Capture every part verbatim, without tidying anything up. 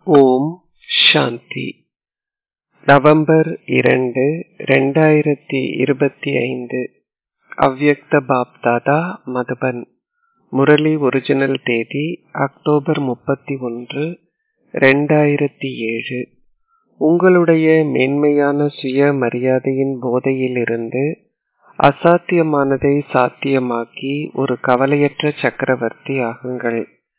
ஓம் சாந்தி. November இரண்டு இரண்டாயிரத்தி இருபத்தி ஐந்து. அவ்யக்த பாப்தாதா மதுபன். முரளி ஒரிஜினல் தேதி அக்டோபர் முப்பத்தி ஒன்று இரண்டாயிரத்தி ஏழு. உங்களுடைய மேன்மையான சுய மரியாதையின் போதையிலிருந்து அசாத்தியமானதை சாத்தியமாக்கி ஒரு கவலையற்ற சக்கரவர்த்தி ஆகுங்கள்.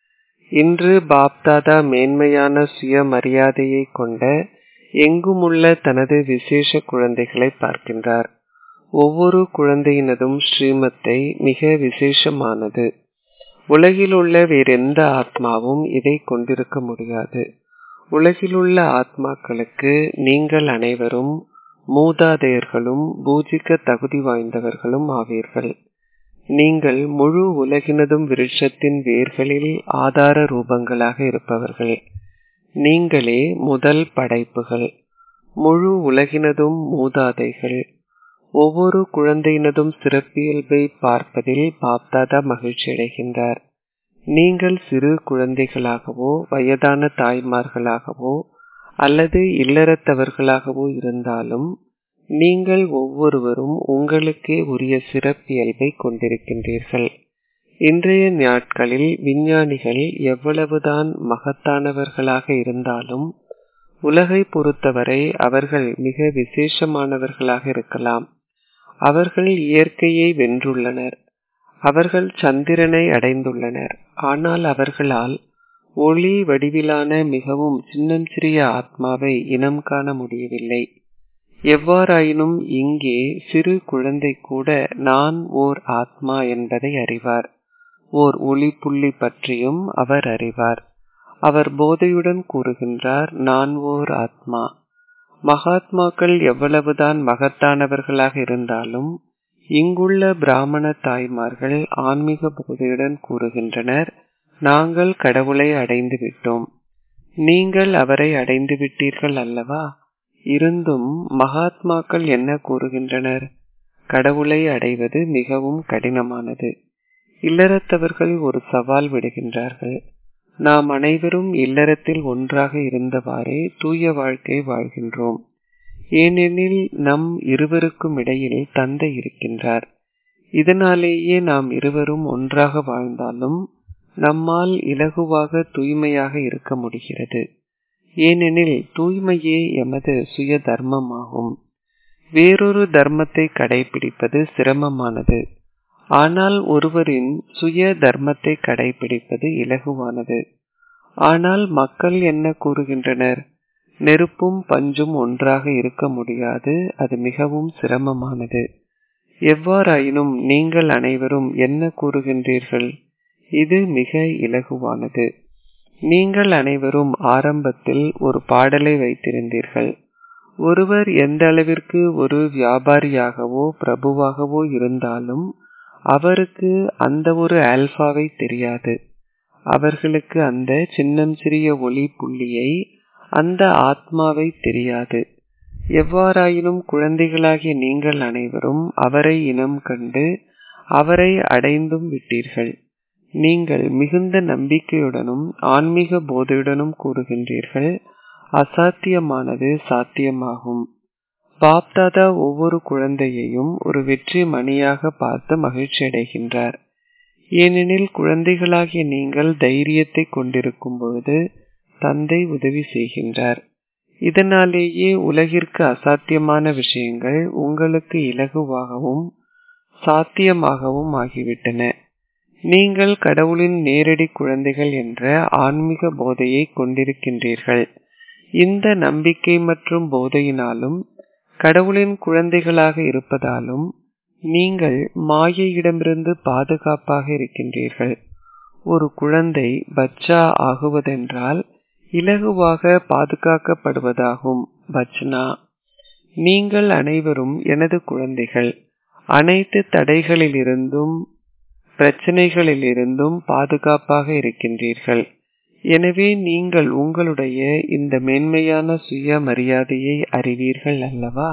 இன்று பாப்தாதா மேன்மையான சுய மரியாதையை கொண்ட எங்குமுள்ள தனது விசேஷ குழந்தைகளை பார்க்கின்றார். ஒவ்வொரு குழந்தையினதும் ஸ்ரீமத்தை மிக விசேஷமானது. உலகிலுள்ள வேறெந்த ஆத்மாவும் இதை கொண்டிருக்க முடியாது. உலகிலுள்ள ஆத்மாக்களுக்கு நீங்கள் அனைவரும் மூதாதையர்களும் பூஜிக்க தகுதி வாய்ந்தவர்களும் ஆவீர்கள். நீங்கள் முழு உலகினதும் விருட்சத்தின் வேர்களில் ஆதார ரூபங்களாக இருப்பவர்கள். நீங்களே முதல் படைப்புகள். முழு உலகினதும் மூதாதைகள். ஒவ்வொரு குழந்தையினதும் சிறப்பியல்பை பார்ப்பதில் பாப்தாதா மகிழ்ச்சி அடைகின்றார். நீங்கள் சிறு குழந்தைகளாகவோ வயதான தாய்மார்களாகவோ அல்லது இல்லறத்தவர்களாகவோ இருந்தாலும் நீங்கள் ஒவ்வொருவரும் உங்களுக்கே உரிய சிறப்பியல்பை கொண்டிருக்கின்றீர்கள். இன்றைய நாட்களில் விஞ்ஞானிகள் எவ்வளவுதான் மகத்தானவர்களாக இருந்தாலும் உலகை பொறுத்தவரை அவர்கள் மிக விசேஷமானவர்களாக இருக்கலாம். அவர்கள் இயற்கையை வென்றுள்ளனர். அவர்கள் சந்திரனை அடைந்துள்ளனர். ஆனால் அவர்களால் ஒளி வடிவிலான மிகவும் சின்னஞ்சிறிய ஆத்மாவை இனம் காண முடியவில்லை. எவ்வாறாயினும் இங்கே சிறு குழந்தை கூட நான் ஓர் ஆத்மா என்பதை அறிவார். ஓர் ஒளி புள்ளி பற்றியும் அவர் அறிவார். அவர் போதையுடன் கூறுகின்றார், நான் ஓர் ஆத்மா. மகாத்மாக்கள் எவ்வளவுதான் மகத்தானவர்களாக இருந்தாலும் இங்குள்ள பிராமண தாய்மார்கள் ஆன்மீக போதையுடன் கூறுகின்றனர், நாங்கள் கடவுளை அடைந்து விட்டோம். நீங்கள் அவரை அடைந்து விட்டீர்கள் அல்லவா? இருந்தும் மகாத்மாக்கள் என்ன கூறுகின்றனர்? கடவுளை அடைவது மிகவும் கடினமானது. இல்லறத்தவர்கள் ஒரு சவால் விடுகின்றார்கள். நாம் அனைவரும் இல்லறத்தில் ஒன்றாக இருந்தவாறே தூய வாழ்க்கை வாழ்கின்றோம். ஏனெனில் நம் இருவருக்கும் இடையில் தந்தை இருக்கின்றார். இதனாலேயே நாம் இருவரும் ஒன்றாக வாழ்ந்தாலும் நம்மால் இலகுவாக தூய்மையாக இருக்க முடிகிறது. ஏனெனில் தூய்மையே எமது சுய தர்மமாகும். வேறொரு தர்மத்தை கடைபிடிப்பது சிரமமானது. ஆனால் ஒருவரின் சுய தர்மத்தை கடைபிடிப்பது இலகுவானது. ஆனால் மக்கள் என்ன கூறுகின்றனர்? நெருப்பும் பஞ்சும் ஒன்றாக இருக்க முடியாது, அது மிகவும் சிரமமானது. எவ்வாறாயினும் நீங்கள் அனைவரும் என்ன கூறுகின்றீர்கள்? இது மிக இலகுவானது. நீங்கள் அனைவரும் ஆரம்பத்தில் ஒரு பாடலை வைத்திருந்தீர்கள். ஒருவர் எந்த அளவிற்கு ஒரு வியாபாரியாகவோ பிரபுவாகவோ இருந்தாலும் அவருக்கு அந்த ஒரு ஆல்பாவை தெரியாது. அவர்களுக்கு அந்த சின்னம் சிறிய ஒளி புள்ளியை, அந்த ஆத்மாவை தெரியாது. எவ்வாறாயினும் குழந்தைகளாகிய நீங்கள் அனைவரும் அவரை இனம் கண்டு அவரை அடைந்தும் விட்டீர்கள். நீங்கள் மிகுந்த நம்பிக்கையுடனும் ஆன்மீக போதையுடனும் கூறுகின்றீர்கள், அசாத்தியமானது சாத்தியமாகும். பாப்தாதா ஒவ்வொரு குழந்தையையும் ஒரு வெற்றி மணியாக பார்த்து மகிழ்ச்சி அடைகின்றார். ஏனெனில் குழந்தைகளாகிய நீங்கள் தைரியத்தை கொண்டிருக்கும் பொழுது தந்தை உதவி செய்கின்றார். இதனாலேயே உலகிற்கு அசாத்தியமான விஷயங்கள் உங்களுக்கு இலகுவாகவும் சாத்தியமாகவும் ஆகிவிட்டன. நீங்கள் கடவுளின் நேரடி குழந்தைகள் என்ற ஆன்மீக போதையை கொண்டிருக்கின்றீர்கள். இந்த நம்பிக்கை மற்றும் போதையினாலும் கடவுளின் குழந்தைகளாக இருப்பதாலும் நீங்கள் மாயையிடமிருந்து பாதுகாப்பாக இருக்கின்றீர்கள். ஒரு குழந்தை பச்சா ஆகுவதென்றால் இலகுவாக பாதுகாக்கப்படுவதாகும். பச்னா. நீங்கள் அனைவரும் எனது குழந்தைகள். அனைத்து தடைகளிலிருந்தும் பிரச்சனைகளிலிருந்தும் பாதுகாப்பாக இருக்கின்றீர்கள். எனவே நீங்கள் உங்களுடைய இந்த மேன்மையான சுய மரியாதையை அறிவீர்கள் அல்லவா?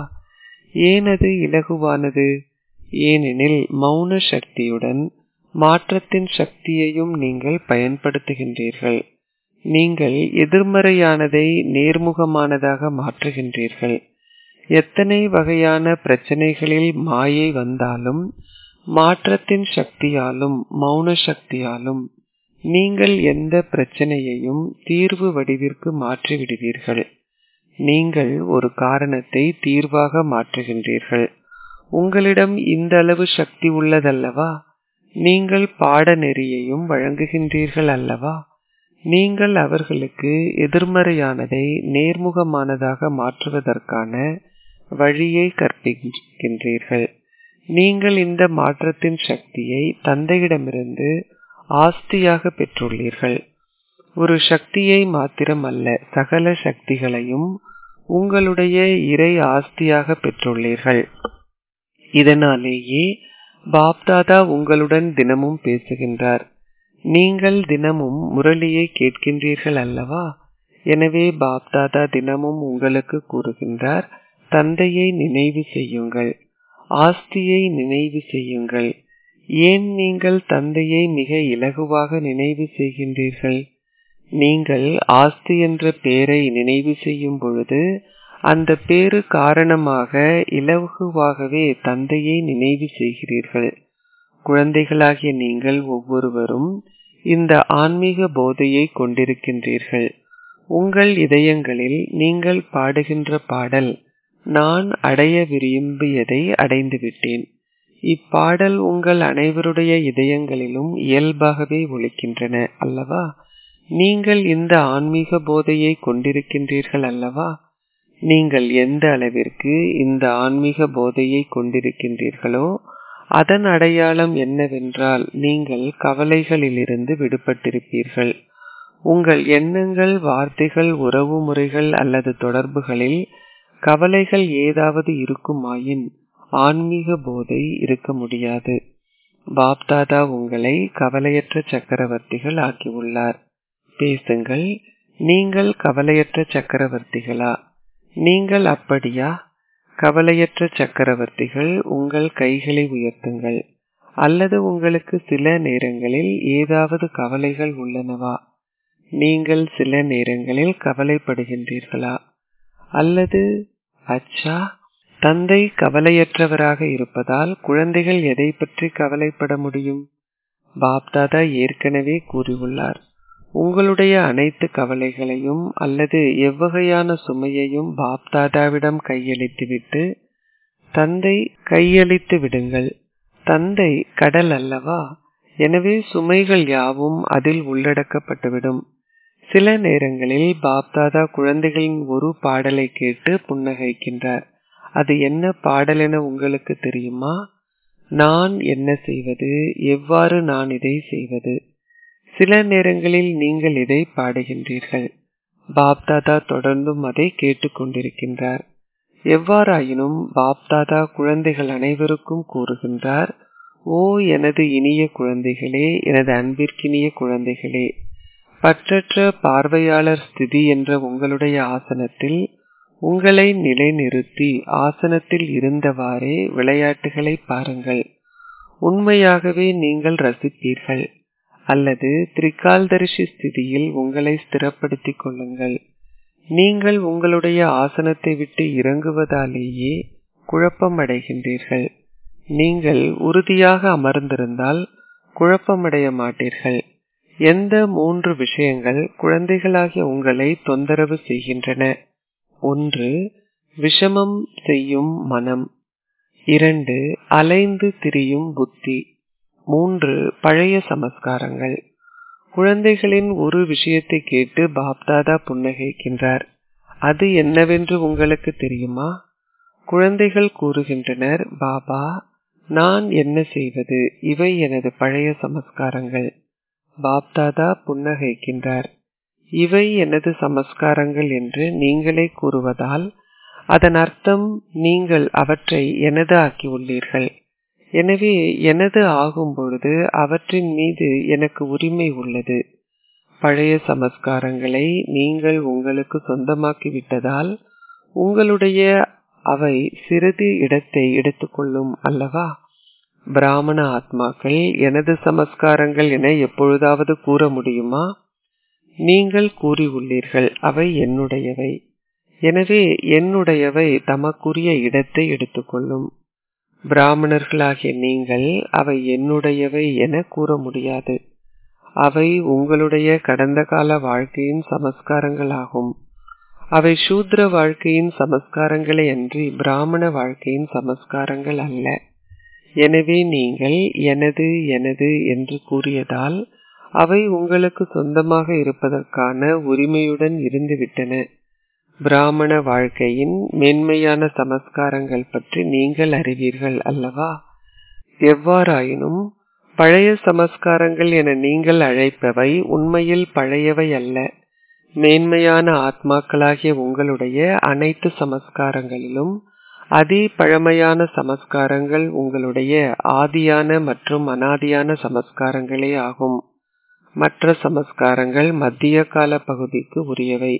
ஏன் அது இலகுவானது? ஏனெனில் மௌன சக்தியுடன் மாற்றத்தின் சக்தியையும் நீங்கள் பயன்படுத்துகின்றீர்கள். நீங்கள் எதிர்மறையானதை நேர்முகமானதாக மாற்றுகின்றீர்கள். எத்தனை வகையான பிரச்சனைகளில் மாயை வந்தாலும் மாற்றத்தின் சக்தியாலும் மௌன சக்தியாலும் நீங்கள் எந்த பிரச்சனையையும் தீர்வு வடிவிற்கு மாற்றிவிடுவீர்கள். நீங்கள் ஒரு காரணத்தை தீர்வாக மாற்றுகின்றீர்கள். உங்களிடம் இந்த அளவு சக்தி உள்ளதல்லவா? நீங்கள் பாடநெறியையும் வழங்குகின்றீர்கள் அல்லவா? நீங்கள் அவர்களுக்கு எதிர்மறையானதை நேர்முகமானதாக மாற்றுவதற்கான வழியை கற்பிக்கின்றீர்கள். நீங்கள் இந்த மாற்றத்தின் சக்தியை தந்தையிடமிருந்து ஆஸ்தியாக பெற்றுள்ளீர்கள். ஒரு சக்தியை மாத்திரம் அல்ல, சகல சக்திகளையும் உங்களுடைய இறை ஆஸ்தியாக பெற்றுள்ளீர்கள். இதனாலேயே பாப்தாதா உங்களுடன் தினமும் பேசுகின்றார். நீங்கள் தினமும் முரளியை கேட்கின்றீர்கள் அல்லவா? எனவே பாப்தாதா தினமும் உங்களுக்கு கூறுகின்றார், தந்தையை நினைவு செய்யுங்கள், ஆஸ்தியை நினைவு செய்யுங்கள். ஏன் நீங்கள் தந்தையை மிக இலகுவாக நினைவு செய்கின்றீர்கள்? நீங்கள் ஆஸ்தி என்ற பெயரை நினைவு செய்யும் பொழுது அந்த பேரு காரணமாக இலகுவாகவே தந்தையை நினைவு செய்கிறீர்கள். குழந்தைகளாகிய நீங்கள் ஒவ்வொருவரும் இந்த ஆன்மீக போதையை கொண்டிருக்கின்றீர்கள். உங்கள் இதயங்களில் நீங்கள் பாடுகின்ற பாடல், நான் அடைய விரும்பியதை அடைந்துவிட்டேன். இப்பாடல் உங்கள் அனைவருடைய இதயங்களிலும் இயல்பாகவே ஒலிக்கின்றன அல்லவா? நீங்கள் இந்த ஆன்மீக போதையை கொண்டிருக்கின்றீர்கள் அல்லவா? நீங்கள் எந்த அளவிற்கு இந்த ஆன்மீக போதையை கொண்டிருக்கின்றீர்களோ அதன் அடையாளம் என்னவென்றால் நீங்கள் கவலைகளிலிருந்து விடுபட்டிருப்பீர்கள். உங்கள் எண்ணங்கள், வார்த்தைகள், உறவு முறைகள் அல்லது தொடர்புகளில் கவலைகள் ஏதாவது இருக்குமாயின் ஆன்மீக போதை இருக்க முடியாது. பாப்தாதா உங்களை கவலையற்ற சக்கரவர்த்திகள் ஆக்கியுள்ளார். பேசுங்கள், நீங்கள் கவலையற்ற சக்கரவர்த்திகளா? நீங்கள் அப்படியா? கவலையற்ற சக்கரவர்த்திகள், உங்கள் கைகளை உயர்த்துங்கள். அல்லது உங்களுக்கு சில நேரங்களில் ஏதாவது கவலைகள் உள்ளனவா? நீங்கள் சில நேரங்களில் கவலைப்படுகின்றீர்களா? அல்லது அச்சா, தந்தை கவலையற்றவராக இருப்பதால் குழந்தைகள் எதை பற்றி கவலைப்பட முடியும்? பாப்தாதா ஏற்கனவே கூறியுள்ளார், உங்களுடைய அனைத்து கவலைகளையும் அல்லது எவ்வகையான சுமையையும் பாப்தாதாவிடம் கையளித்துவிட்டு தந்தை கையளித்து விடுங்கள். தந்தை கடல் அல்லவா? எனவே சுமைகள் யாவும் அதில் உள்ளடக்கப்பட்டுவிடும். சில நேரங்களில் பாப்தாதா குழந்தைகளின் ஒரு பாடலை கேட்டு புன்னகைக்கின்றார். அது என்ன பாடல் என உங்களுக்கு தெரியுமா? நான் என்ன செய்வது, எவ்வாறு நான் இதை செய்வது? சில நேரங்களில் நீங்கள் இதை பாடுகின்றீர்கள். பாப்தாதா தொடர்ந்தும் அதை கேட்டுக்கொண்டிருக்கின்றார். எவ்வாறாயினும் பாப்தாதா குழந்தைகள் அனைவருக்கும் கூறுகின்றார், ஓ எனது இனிய குழந்தைகளே, எனது அன்பிற்கினிய குழந்தைகளே, பற்றற்ற பார்வையாளர் ஸ்திதி என்ற உங்களுடைய ஆசனத்தில் உங்களை நிலைநிறுத்தி ஆசனத்தில் இருந்தவாறே விளையாட்டுகளை பாருங்கள். உண்மையாகவே நீங்கள் ரசிப்பீர்கள். அல்லது திரிகால்தரிசி ஸ்திதியில் உங்களை ஸ்திரப்படுத்திக் கொள்ளுங்கள். நீங்கள் உங்களுடைய ஆசனத்தை விட்டு இறங்குவதாலேயே குழப்பமடைகின்றீர்கள். நீங்கள் உறுதியாக அமர்ந்திருந்தால் குழப்பமடைய மாட்டீர்கள். எந்த மூன்று விஷயங்கள் குழந்தைகளாகிய உங்களை தொந்தரவு செய்கின்றன? ஒன்று, விஷமம் செய்யும் மனம். இரண்டு, அலைந்து திரியும் புத்தி. மூன்று, பழைய சமஸ்காரங்கள். குழந்தைகளின் ஒரு விஷயத்தை கேட்டு பாப்தாதா புன்னகைக்கின்றார். அது என்னவென்று உங்களுக்கு தெரியுமா? குழந்தைகள் கூறுகின்றனர், பாபா நான் என்ன செய்வது, இவை எனது பழைய சமஸ்காரங்கள். பாப்தாதா புன்னகைக்கின்றார். இவை எனது சமஸ்காரங்கள் என்று நீங்களே கூறுவதால் அதன் அர்த்தம் நீங்கள் அவற்றை எனது ஆக்கி உள்ளீர்கள். எனவே எனது ஆகும் பொழுது அவற்றின் மீது எனக்கு உரிமை உள்ளது. பழைய சமஸ்காரங்களை நீங்கள் உங்களுக்கு சொந்தமாக்கி விட்டதால் உங்களுடைய அவை சிறிது இடத்தை எடுத்துக்கொள்ளும் அல்லவா? பிராமண ஆத்மாக்கள் எனது சமஸ்காரங்கள் என எப்பொழுதாவது கூற முடியுமா? நீங்கள் கூறியுள்ளீர்கள் அவை என்னுடையவை. எனவே என்னுடையவை தமக்குரிய இடத்தை எடுத்துக்கொள்ளும். பிராமணர்களாகிய நீங்கள் அவை என்னுடையவை என கூற முடியாது. அவை உங்களுடைய கடந்த கால வாழ்க்கையின் சமஸ்காரங்கள் ஆகும். அவை சூத்ர வாழ்க்கையின் சமஸ்காரங்களே அன்றி பிராமண வாழ்க்கையின் சமஸ்காரங்கள் அல்ல. எனவே நீங்கள் எனது எனது என்று கூறியதால் அவை உங்களுக்கு சொந்தமாக இருப்பதற்கான உரிமையுடன் இருந்துவிட்டன. பிராமண வாழ்க்கையின் மேன்மையான சமஸ்காரங்கள் பற்றி நீங்கள் அறிவீர்கள் அல்லவா? எவ்வாறாயினும் பழைய சமஸ்காரங்கள் என நீங்கள் அழைப்பவை உண்மையில் பழையவை அல்ல. மேன்மையான ஆத்மாக்களாகிய உங்களுடைய அனைத்து சமஸ்காரங்களிலும் அதி பழமையான சமஸ்காரங்கள் உங்களுடைய ஆதியான மற்றும் அனாதியான சமஸ்காரங்களே ஆகும். மற்ற சமஸ்காரங்கள் மத்திய கால பகுதிக்கு உரியவை,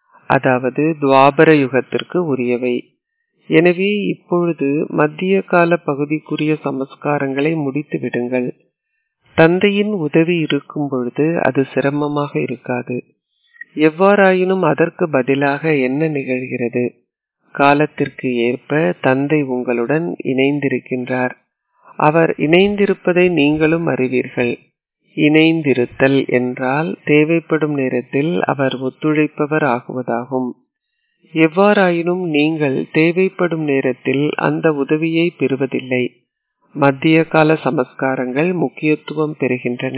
அதாவது துவாபர யுகத்திற்கு உரியவை. எனவே இப்பொழுது மத்திய கால பகுதிக்குரிய சமஸ்காரங்களை முடித்து விடுங்கள். தந்தையின் உதவி இருக்கும் பொழுது அது சிரமமாக இருக்காது. எவ்வாறாயினும் அதற்கு பதிலாக என்ன நிகழ்கிறது? காலத்திற்கு ஏற்ப தந்தை உங்களுடன் இணைந்திருக்கின்றார். அவர் இணைந்திருப்பதை நீங்களும் அறிவீர்கள். இணைந்திருத்தல் என்றால் தேவைப்படும் நேரத்தில் அவர் ஒத்துழைப்பவர் ஆகுவதாகும். எவ்வாறாயினும் நீங்கள் தேவைப்படும் நேரத்தில் அந்த உதவியை பெறுவதில்லை. மத்திய கால சமஸ்காரங்கள் முக்கியத்துவம் பெறுகின்றன.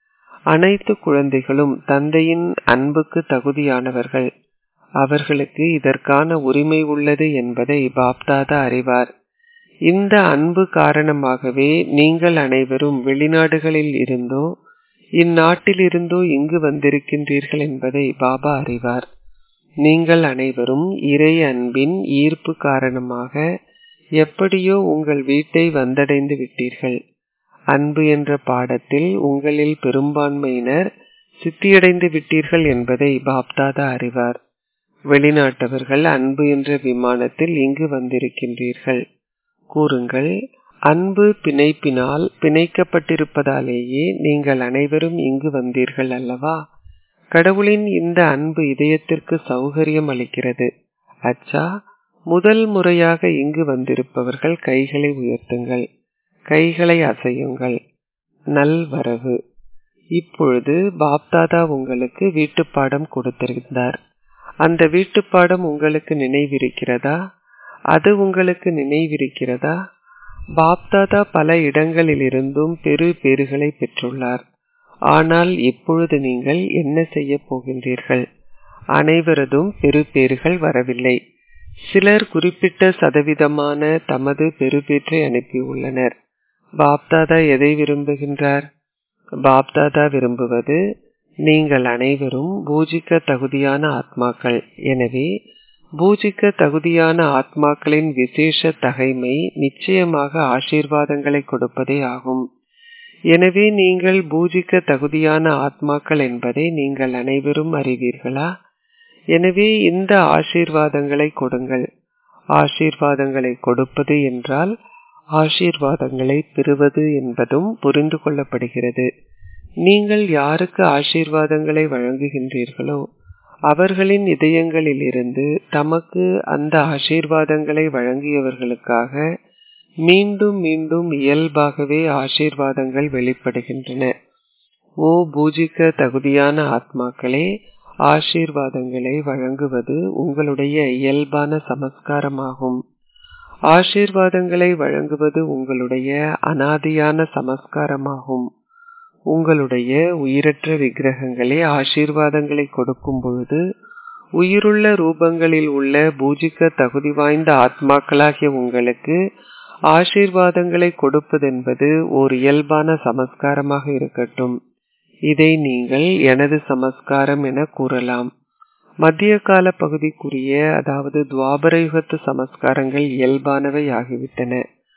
அனைத்து குழந்தைகளும் தந்தையின் அன்புக்கு தகுதியானவர்கள். அவர்களுக்கு இதற்கான உரிமை உள்ளது என்பதை பாப்தாதா அறிவார். இந்த அன்பு காரணமாகவே நீங்கள் அனைவரும் வெளிநாடுகளில் இருந்தோ இந்நாட்டில் இருந்தோ இங்கு வந்திருக்கின்றீர்கள் என்பதை பாபா அறிவார். நீங்கள் அனைவரும் இறை அன்பின் ஈர்ப்பு காரணமாக எப்படியோ உங்கள் வீட்டை வந்தடைந்து விட்டீர்கள். அன்பு என்ற பாடத்தில் உங்களில் பெரும்பான்மையினர் சித்தியடைந்து விட்டீர்கள் என்பதை பாப்தாதா அறிவார். வெளிநாட்டவர்கள் அன்பு என்ற விமானத்தில் இங்கு வந்திருக்கின்றீர்கள். கூறுங்கள், அன்பு பிணைப்பினால் பிணைக்கப்பட்டிருப்பதாலேயே நீங்கள் அனைவரும் இங்கு வந்தீர்கள் அல்லவா? கடவுளின் இந்த அன்பு இதயத்திற்கு சௌகரியம் அளிக்கிறது. அச்சா, முதல் முறையாக இங்கு வந்திருப்பவர்கள் கைகளை உயர்த்துங்கள், கைகளை அசையுங்கள். நல்வரவு. இப்பொழுது பாப்தாதா உங்களுக்கு வீட்டுப்பாடம் கொடுத்திருந்தார். அந்த வீட்டுப்பாடம் உங்களுக்கு நினைவிருக்கிறதா? அது உங்களுக்கு நினைவிருக்கிறதா? பாப்தாதா பல இடங்களிலிருந்தும் பெரு பேறுகளை பெற்றுள்ளார். ஆனால் இப்பொழுது நீங்கள் என்ன செய்ய போகின்றீர்கள்? அனைவரதும் பெரு பேறுகள் வரவில்லை. சிலர் குறிப்பிட்ட சதவீதமான தமது பெருபேற்றை அனுப்பியுள்ளனர். பாப்தாதா எதை விரும்புகின்றார்? பாப்தாதா விரும்புவது நீங்கள் அனைவரும் பூஜிக்க தகுதியான ஆத்மாக்கள். எனவே பூஜிக்க தகுதியான ஆத்மாக்களின் விசேஷ தகைமை நிச்சயமாக ஆசீர்வாதங்களை கொடுப்பதே ஆகும். எனவே நீங்கள் பூஜிக்க தகுதியான ஆத்மாக்கள் என்பதை நீங்கள் அனைவரும் அறிவீர்களா? எனவே இந்த ஆசீர்வாதங்களை கொடுங்கள். ஆசீர்வாதங்களை கொடுப்பது என்றால் ஆசீர்வாதங்களை பெறுவது என்பதும் புரிந்து கொள்ளப்படுகிறது. நீங்கள் யாருக்கு ஆசீர்வாதங்களை வழங்குகின்றீர்களோ அவர்களின் இதயங்களிலிருந்து தமக்கு அந்த ஆசீர்வாதங்களை வழங்கியவர்களுக்காக மீண்டும் மீண்டும் இயல்பாகவே ஆசீர்வாதங்கள் வெளிப்படுகின்றன. ஓ பூஜிக்க தகுதியான ஆத்மாக்களே, ஆசீர்வாதங்களை வழங்குவது உங்களுடைய இயல்பான சமஸ்காரமாகும். ஆசீர்வாதங்களை வழங்குவது உங்களுடைய அனாதியான சமஸ்காரமாகும். உங்களுடைய உயிரற்ற விக்கிரகங்களே ஆசீர்வாதங்களை கொடுக்கும் பொழுது உயிருள்ள ரூபங்களில் உள்ள பூஜிக்க தகுதி வாய்ந்த ஆத்மாக்களாகிய உங்களுக்கு ஆசீர்வாதங்களை கொடுப்பதென்பது ஓர் இயல்பான சமஸ்காரமாக இருக்கட்டும். இதை நீங்கள் எனது சமஸ்காரம் என கூறலாம். மத்திய கால பகுதிக்குரிய, அதாவது துவாபர யுகத்து சமஸ்காரங்கள் இயல்பானவை ஆகிவிட்டன.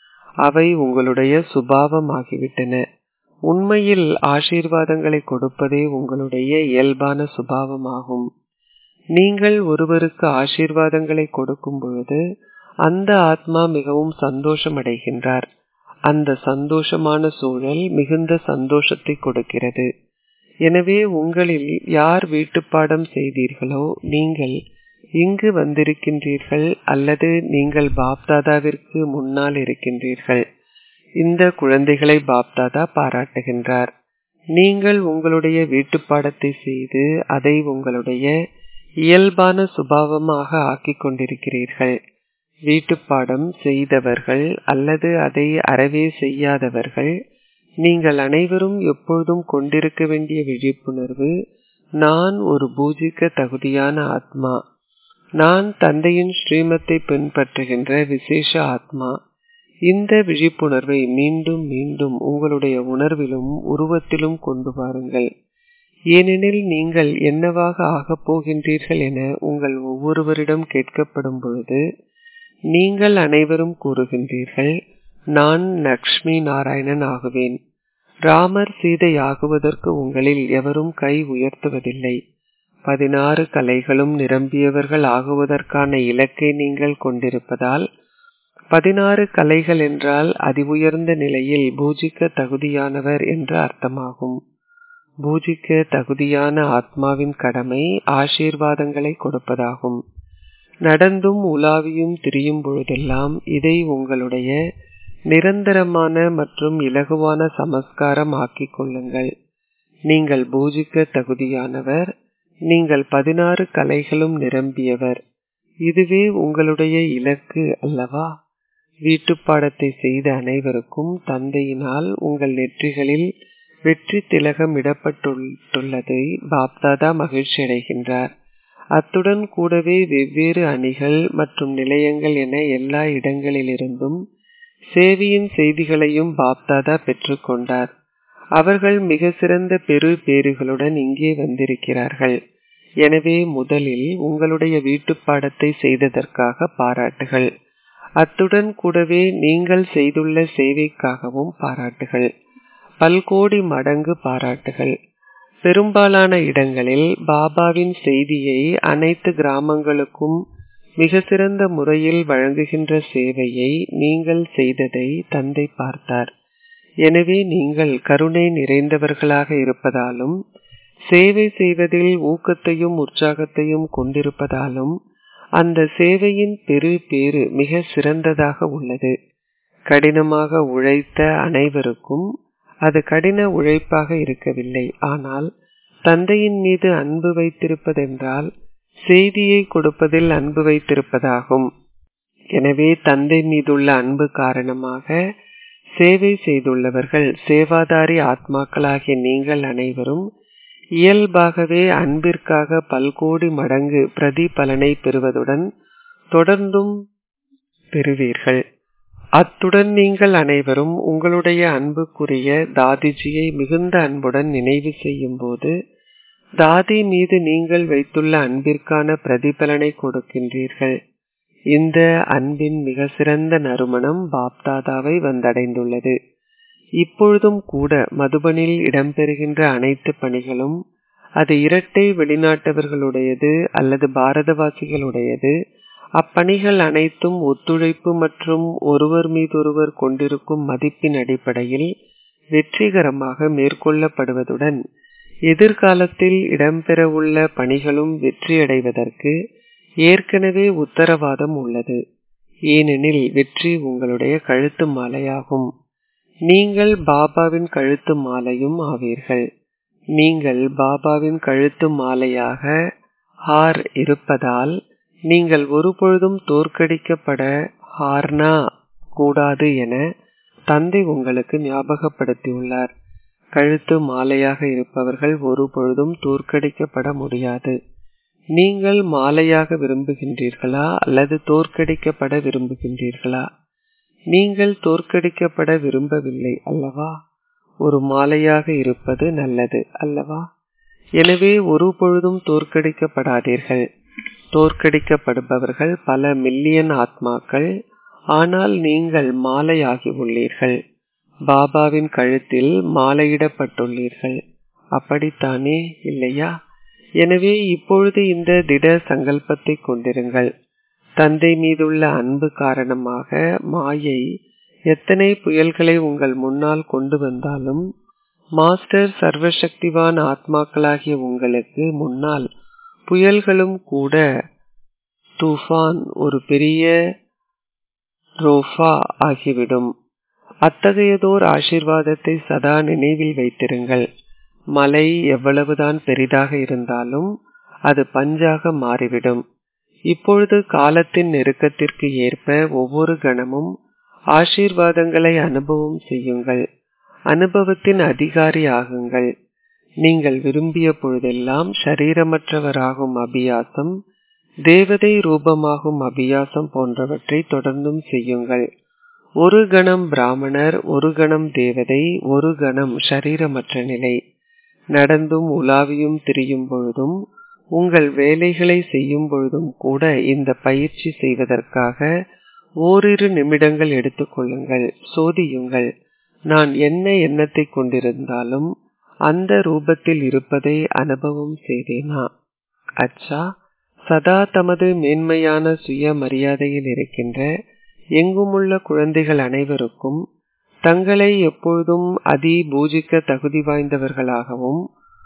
அவை உங்களுடைய சுபாவம் ஆகிவிட்டன. உண்மையில் ஆசீர்வாதங்களை கொடுப்பதே உங்களுடைய இயல்பான சுபாவமாகும். நீங்கள் ஒருவருக்கு ஆசீர்வாதங்களை கொடுக்கும் பொழுது அந்த ஆத்மா மிகவும் சந்தோஷம் அடைகின்றார். அந்த சந்தோஷமான சூழல் மிகுந்த சந்தோஷத்தை கொடுக்கிறது. எனவே உங்களில் யார் வீட்டுப்பாடம் செய்தீர்களோ நீங்கள் இங்கு வந்திருக்கின்றீர்கள் அல்லது நீங்கள் பாப்தாதாவிற்கு முன்னால் இருக்கின்றீர்கள். இந்த குழந்தைகளை பாப்தாதா பாராட்டுகின்றார். நீங்கள் உங்களுடைய வீட்டுப்பாடத்தை செய்து அதை உங்களுடைய இயல்பான சுபாவமாக ஆக்கிக் கொண்டிருக்கிறீர்கள். வீட்டுப்பாடம் செய்தவர்கள் அல்லது அதை அறவே செய்யாதவர்கள், நீங்கள் அனைவரும் எப்பொழுதும் கொண்டிருக்க வேண்டிய விழிப்புணர்வு, நான் ஒரு பூஜிக்க தகுதியான ஆத்மா, நான் தந்தையின் ஸ்ரீமத்தை பின்பற்றுகின்ற விசேஷ ஆத்மா. இந்த விழிப்புணர்வை மீண்டும் மீண்டும் உங்களுடைய உணர்விலும் உருவத்திலும் கொண்டு வாருங்கள். ஏனெனில் நீங்கள் என்னவாக ஆகப் போகின்றீர்கள் என உங்கள் ஒவ்வொருவரிடம் கேட்கப்படும் பொழுது நீங்கள் அனைவரும் கூறுகின்றீர்கள், நான் லக்ஷ்மி நாராயணன் ஆகுவேன். ராமர் சீதை ஆகுவதற்கு உங்களில் எவரும் கை உயர்த்துவதில்லை. பதினாறு கலைகளும் நிரம்பியவர்கள் ஆகுவதற்கான இலக்கை நீங்கள் கொண்டிருப்பதால், பதினாறு கலைகள் என்றால் அதி உயர்ந்த நிலையில் பூஜிக்க தகுதியானவர் என்று அர்த்தமாகும். பூஜிக்க தகுதியான ஆத்மாவின் கடமை ஆசீர்வாதங்களை கொடுப்பதாகும். நடந்தும் உலாவியும் திரியும் பொழுதெல்லாம் இதை உங்களுடைய நிரந்தரமான மற்றும் இலகுவான சமஸ்காரம் ஆக்கிக் கொள்ளுங்கள். நீங்கள் பூஜிக்க தகுதியானவர், நீங்கள் பதினாறு கலைகளும் நிரம்பியவர். இதுவே உங்களுடைய இலக்கு அல்லவா? வீட்டுப்பாடத்தை செய்த அனைவருக்கும் தந்தையினால் உங்கள் நெற்றிகளில் வெற்றி திலகம் இடப்பட்டுள்ளதை பாப்தாதா மகிழ்ச்சி அடைகின்றார். அத்துடன் கூடவே வெவ்வேறு அணிகள் மற்றும் நிலையங்கள் என எல்லா இடங்களிலிருந்தும் சேவையின் செய்திகளையும் பாப்தாதா பெற்றுக்கொண்டார். அவர்கள் மிக சிறந்த பெரு பேறுகளுடன் இங்கே வந்திருக்கிறார்கள். எனவே முதலில் உங்களுடைய வீட்டுப்பாடத்தை செய்ததற்காக பாராட்டுகள். அத்துடன் கூடவே நீங்கள் செய்துள்ள சேவைக்காகவும் பாராட்டுகள். பல்கோடி மடங்கு பாராட்டுகள். பெரும்பாலான இடங்களில் பாபாவின் செய்தியை அனைத்து கிராமங்களுக்கும் மிக சிறந்த முறையில் வழங்குகின்ற சேவையை நீங்கள் செய்ததை தந்தை பார்த்தார். எனவே நீங்கள் கருணை நிறைந்தவர்களாக இருப்பதாலும் சேவை செய்வதில் ஊக்கத்தையும் உற்சாகத்தையும் கொண்டிருப்பதாலும் அந்த சேவையின் பெரு பேறு மிக சிறந்ததாக உள்ளது. கடினமாக உழைத்த அனைவருக்கும் அது கடின உழைப்பாக இருக்கவில்லை. ஆனால் தந்தையின் மீது அன்பு வைத்திருப்பதென்றால் செய்தியை கொடுப்பதில் அன்பு வைத்திருப்பதாகும். எனவே தந்தை மீதுள்ள அன்பு காரணமாக சேவை செய்துள்ளவர்கள், சேவாதாரி ஆத்மாக்களாகிய நீங்கள் அனைவரும் இயல்பாகவே அன்பிற்காக பல்கோடி மடங்கு பிரதிபலனை பெறுவதுடன் தொடர்ந்தும் பெறுவீர்கள். அத்துடன் நீங்கள் அனைவரும் உங்களுடைய அன்புக்குரிய தாதிஜியை மிகுந்த அன்புடன் நினைவு செய்யும் போது தாதி மீது நீங்கள் வைத்துள்ள அன்பிற்கான பிரதிபலனை கொடுக்கின்றீர்கள். இந்த அன்பின் மிக சிறந்த நறுமணம் பாப்தாதாவை வந்தடைந்துள்ளது. இப்பொழுதும் கூட மதுபனில் இடம்பெறுகின்ற அனைத்து பணிகளும், அது இரட்டை வெளிநாட்டவர்களுடையது அல்லது பாரதவாசிகளுடையது, அப்பணிகள் அனைத்தும் ஒத்துழைப்பு மற்றும் ஒருவர் மீதொருவர் கொண்டிருக்கும் மதிப்பின் அடிப்படையில் வெற்றிகரமாக மேற்கொள்ளப்படுவதுடன் எதிர்காலத்தில் இடம்பெறவுள்ள பணிகளும் வெற்றியடைவதற்கு ஏற்கனவே உத்தரவாதம் உள்ளது. ஏனெனில் வெற்றி உங்களுடைய கழுத்து மாலையாகும். நீங்கள் பாபாவின் கழுத்து மாலையும் ஆவீர்கள். நீங்கள் பாபாவின் கழுத்து மாலையாக ஹார் இருப்பதால் நீங்கள் ஒருபொழுதும் தோற்கடிக்கப்பட ஹார்னா கூடாது என தந்தை உங்களுக்கு ஞாபகப்படுத்தியுள்ளார். கழுத்து மாலையாக இருப்பவர்கள் ஒருபொழுதும் தோற்கடிக்கப்பட முடியாது. நீங்கள் மாலையாக விரும்புகின்றீர்களா அல்லது தோற்கடிக்கப்பட விரும்புகின்றீர்களா? நீங்கள் தோற்கடிக்கப்பட விரும்பவில்லை அல்லவா? ஒரு மாலையாக இருப்பது நல்லது அல்லவா? எனவே ஒரு பொழுதும் தோற்கடிக்கப்படாதீர்கள். தோற்கடிக்கப்படுபவர்கள் பல மில்லியன் ஆத்மாக்கள். ஆனால் நீங்கள் மாலையாகி உள்ளீர்கள். பாபாவின் கழுத்தில் மாலையிடப்பட்டுள்ளீர்கள். அப்படித்தானே, இல்லையா? எனவே இப்பொழுது இந்த திட சங்கல்பத்தை கொண்டிருங்கள். தந்தை மீதுள்ள அன்பு காரணமாக மாயை எத்தனை புயல்களை உங்கள் முன்னால் கொண்டு வந்தாலும் மாஸ்டர் சர்வசக்திவான் ஆத்மாக்களாகிய உங்களுக்கு முன்னால் புயல்களும் கூட தூஃபான் ஒரு பெரிய ரோஃபா ஆகிவிடும். அத்தகையதோர் ஆசீர்வாதத்தை சதா நினைவில் வைத்திருங்கள். மலை எவ்வளவுதான் பெரிதாக இருந்தாலும் அது பஞ்சாக மாறிவிடும். இப்பொழுது காலத்தின் நெருக்கத்திற்கு ஏற்ப ஒவ்வொரு கணமும் ஆசீர்வாதங்களை அனுபவம் செய்யுங்கள். அனுபவத்தின் அதிகாரி ஆகுங்கள். நீங்கள் விரும்பிய பொழுதெல்லாம் ஷரீரமற்றவராகும் அபியாசம், தேவதை ரூபமாகும் அபியாசம் போன்றவற்றை தொடர்ந்தும் செய்யுங்கள். ஒரு கணம் பிராமணர், ஒரு கணம் தேவதை, ஒரு கணம் ஷரீரமற்ற நிலை. நடந்தும் உலாவியும் திரியும் பொழுதும் உங்கள் வேலைகளை செய்யும் பொழுதும் கூட இந்த பயிற்சி செய்வதற்காக ஓரிரு நிமிடங்கள் எடுத்துக்கொள்ளுங்கள். சோதியுங்கள், நான் என்ன எண்ணத்தை கொண்டிருந்தாலும் அந்த ரூபத்தில் இருப்பதை அனுபவம் செய்தேனா? அச்சா, சதா தமது மேன்மையான சுய மரியாதையில் இருக்கின்ற எங்குமுள்ள குழந்தைகள் அனைவருக்கும் தங்களை எப்பொழுதும் அதி பூஜிக்க தகுதி வாய்ந்தவர்களாகவும்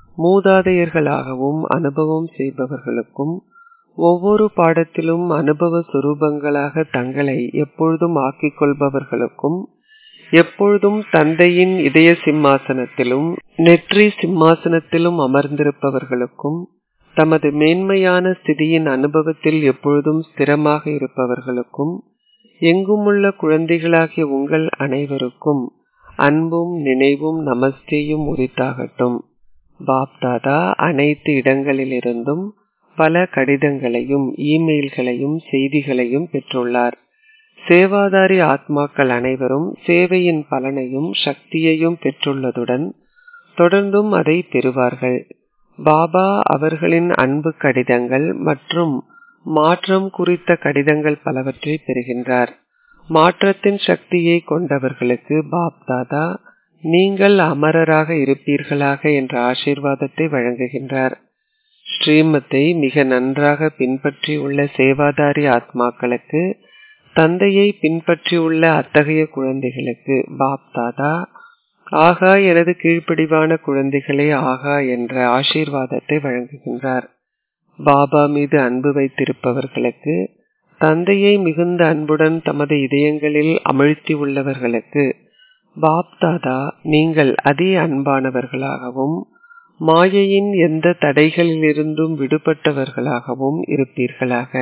மூதாதையர்களாகவும் அனுபவம் செய்பவர்களுக்கும் ஒவ்வொரு பாடத்திலும் அனுபவ சுரூபங்களாக தங்களை எப்பொழுதும் ஆக்கிக் கொள்பவர்களுக்கும் எப்பொழுதும் தந்தையின் இதய சிம்மாசனத்திலும் நெற்றி சிம்மாசனத்திலும் அமர்ந்திருப்பவர்களுக்கும் தமது மேன்மையான ஸ்திதியின் அனுபவத்தில் எப்பொழுதும் ஸ்திரமாக இருப்பவர்களுக்கும் எங்குமுள்ள குழந்தைகளாகிய உங்கள் அனைவருக்கும் அன்பும் நினைவும் நமஸ்தேயும் உரித்தாகட்டும். பாப்தாதா அனைத்து இடங்களிலிருந்தும் பல கடிதங்களையும் இமெயில்களையும் செய்திகளையும் பெற்றுள்ளார். சேவாதாரி ஆத்மாக்கள் அனைவரும் சேவையின் பலனையும் சக்தியையும் பெற்றுள்ளதுடன் தொடர்ந்தும் அதை பெறுவார்கள். பாபா அவர்களின் அன்பு கடிதங்கள் மற்றும் மாற்றம் குறித்த கடிதங்கள் பலவற்றை பெறுகின்றார். மாற்றத்தின் சக்தியை கொண்டவர்களுக்கு பாப்தாதா நீங்கள் அமரராக இருப்பீர்களாக என்ற ஆசீர்வாதத்தை வழங்குகின்றார். ஸ்ரீமத்தை மிக நன்றாக பின்பற்றியுள்ள சேவாதாரி ஆத்மாக்களுக்கு, தந்தையை பின்பற்றியுள்ள அத்தகைய குழந்தைகளுக்கு பாப்தாதா ஆகா எனது கீழ்ப்படிவான குழந்தைகளே ஆகா என்ற ஆசீர்வாதத்தை வழங்குகின்றார். பாபா மீது அன்பு வைத்திருப்பவர்களுக்கு, தந்தையை மிகுந்த அன்புடன் தமது இதயங்களில் அமிழ்த்தி உள்ளவர்களுக்கு பாப்தாதா நீங்கள் அதி அன்பானவர்களாகவும் மாயையின் எந்த தடைகளிலிருந்தும் விடுபட்டவர்களாகவும் இருப்பீர்களாக.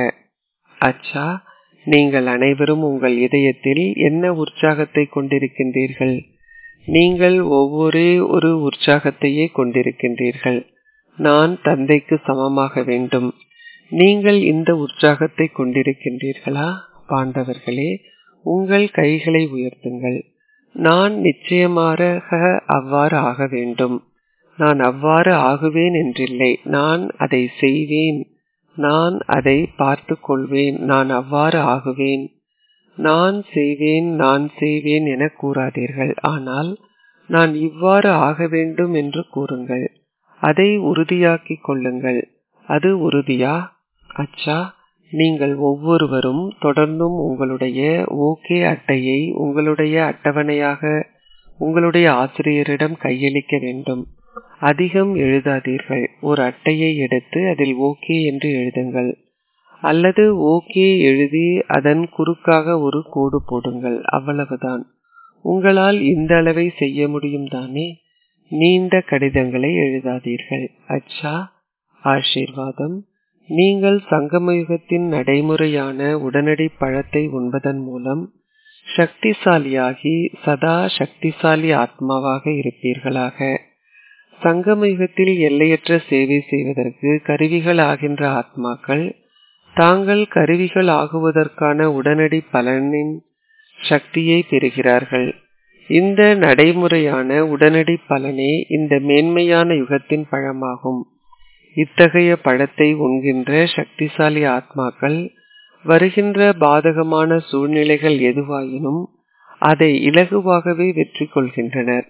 அச்சா, நீங்கள் அனைவரும் உங்கள் இதயத்தில் என்ன உற்சாகத்தை கொண்டிருக்கின்றீர்கள்? நீங்கள் ஒவ்வொரு ஒரு உற்சாகத்தையே கொண்டிருக்கின்றீர்கள். நான் தந்தைக்கு சமமாக வேண்டும். நீங்கள் இந்த உற்சாகத்தை கொண்டிருக்கின்றீர்களா? பாண்டவர்களே, உங்கள் கைகளை உயர்த்துங்கள். நான் நிச்சயமாக அவ்வாறு ஆக வேண்டும். நான் அவ்வாறு ஆகுவேன் என்றில்லை, நான் அதை செய்வேன், நான் அதை பார்த்து கொள்வேன், நான் அவ்வாறு ஆகுவேன், நான் செய்வேன், நான் செய்வேன் என கூறாதீர்கள். ஆனால் நான் இவ்வாறு ஆக வேண்டும் என்று கூறுங்கள். அதை உறுதியாக்கிக் கொள்ளுங்கள். அது உறுதியா? அச்சா, நீங்கள் ஒவ்வொருவரும் தொடர்ந்தும் உங்களுடைய ஓகே அட்டையை உங்களுடைய அட்டவணையாக உங்களுடைய ஆசிரியரிடம் கையளிக்க வேண்டும். அதிகம் எழுதாதீர்கள். ஒரு அட்டையை எடுத்து அதில் ஓகே என்று எழுதுங்கள், அல்லது ஓகே எழுதி அதன் குறுக்காக ஒரு கோடு போடுங்கள். அவ்வளவுதான். உங்களால் இந்த அளவை செய்ய முடியும் தானே? நீண்ட கடிதங்களை எழுதாதீர்கள். அச்சா, ஆசீர்வாதம். நீங்கள் சங்கமயுகத்தின் நடைமுறையான உடனடி பழத்தை உண்பதன் மூலம் சக்திசாலியாகி சதா சக்திசாலி ஆத்மாவாக இருப்பீர்களாக. சங்கமயுகத்தில் எல்லையற்ற சேவை செய்வதற்கு கருவிகள் ஆகின்ற ஆத்மாக்கள் தாங்கள் கருவிகள் ஆகுவதற்கான உடனடி பலனின் சக்தியை பெறுகிறார்கள். இந்த நடைமுறையான உடனடி பலனே இந்த மேன்மையான யுகத்தின் பழமாகும். இத்தகைய பழத்தை உண்கின்ற சக்திசாலி ஆத்மாக்கள் வருகின்ற பாதகமான சூழ்நிலைகள் எதுவாயினும் அதை இலகுவாகவே வெற்றி கொள்கின்றனர்.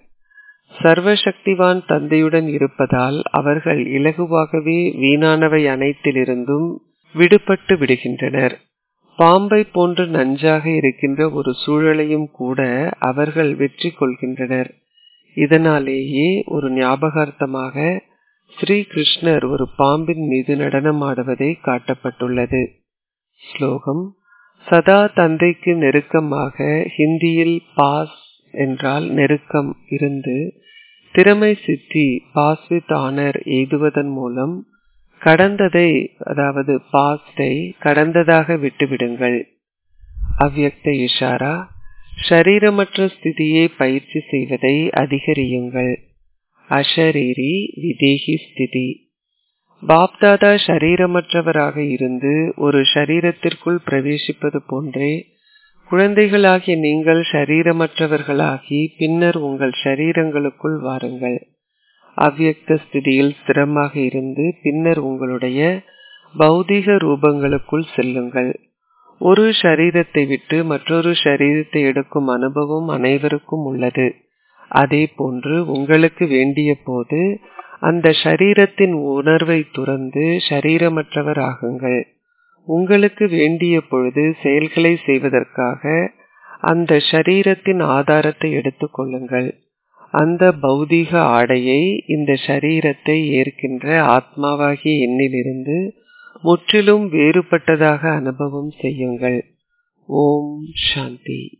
சர்வசக்திவான் தந்தையுடன் இருப்பதால் அவர்கள் இலகுவாகவே வீணானவை அனைத்திலிருந்தும் விடுபட்டு விடுகின்றனர். பாம்பை போன்று நஞ்சாக இருக்கின்ற ஒரு சூழலையும் கூட அவர்கள் வெற்றி கொள்கின்றனர். இதனாலேயே ஒரு ஞாபகார்த்தமாக ஸ்ரீ கிருஷ்ணர் ஒரு பாம்பின் மீது நடனமாடுவதை காட்டப்பட்டுள்ளது. ஸ்லோகம்: சதா தந்தைக்கு நெருக்கமாக, ஹிந்தியில் பாஸ் என்றால் நெருக்கம் இருந்து, திறமை சித்தி பாஸ் வித் ஆனர் எய்துவதன் மூலம் கடந்ததை, அதாவது பாஸ்டை கடந்ததாக விட்டுவிடுங்கள். அவ்யக்த இஷாரா: ஷரீரமற்ற ஸ்திதியை பயிற்சி செய்வதை அதிகரியுங்கள். அஷரீரி விதேகி ஸ்திதி. பாப்தாதா ஷரீரமற்றவராக இருந்து ஒரு ஷரீரத்திற்குள் பிரவேசிப்பது போன்றே குழந்தைகளாகிய நீங்கள் ஷரீரமற்றவர்களாகி பின்னர் உங்கள் ஷரீரங்களுக்குள் வாருங்கள். அவ்யக்த ஸ்திதியில் ஸ்திரமாக இருந்து பின்னர் உங்களுடைய பௌதீக ரூபங்களுக்குள் செல்லுங்கள். ஒரு ஷரீரத்தை விட்டு மற்றொரு ஷரீரத்தை எடுக்கும் அனுபவம் அனைவருக்கும் உள்ளது. அதே போன்று உங்களுக்கு வேண்டிய போது அந்த ஷரீரத்தின் உணர்வை துறந்து ஷரீரமற்றவர் ஆகுங்கள். உங்களுக்கு வேண்டிய பொழுது செயல்களை செய்வதற்காக அந்த ஷரீரத்தின் ஆதாரத்தை எடுத்துக் கொள்ளுங்கள். அந்த பௌதீக ஆடையை இந்த ஷரீரத்தை ஏற்கின்ற ஆத்மாவாகிய எண்ணிலிருந்து முற்றிலும் வேறுபட்டதாக அனுபவம் செய்யுங்கள். ஓம் சாந்தி.